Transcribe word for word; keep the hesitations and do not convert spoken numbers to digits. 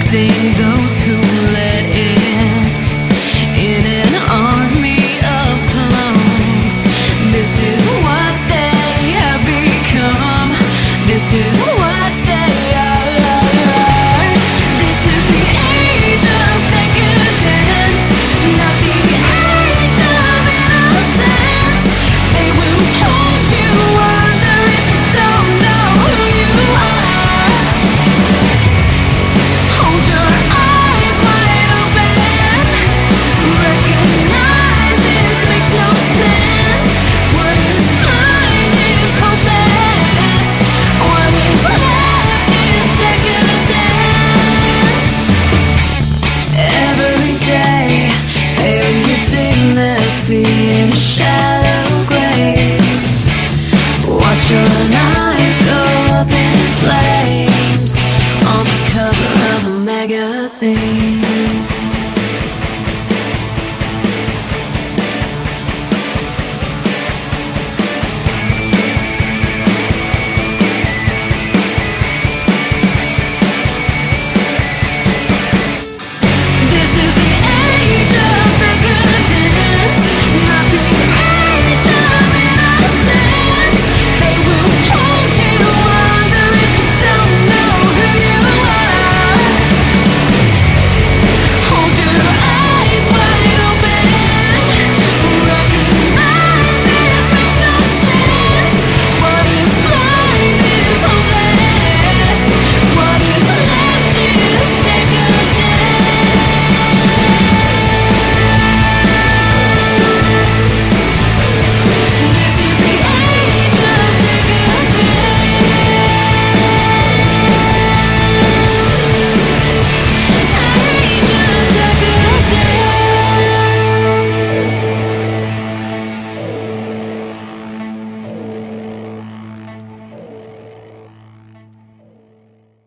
protecting those who let it in an army of clones. This is what they have become. This is what they are. This is the age of decadence, not the age of innocence. They will hold you under if you don't know who you are. Hold your eyes wide open. Recognize this makes no sense. What is mine is hopeless. What is left is decadence. Every day, bury your dignity in a shallow grave. Watch your life go up in flames on the cover of a magazine.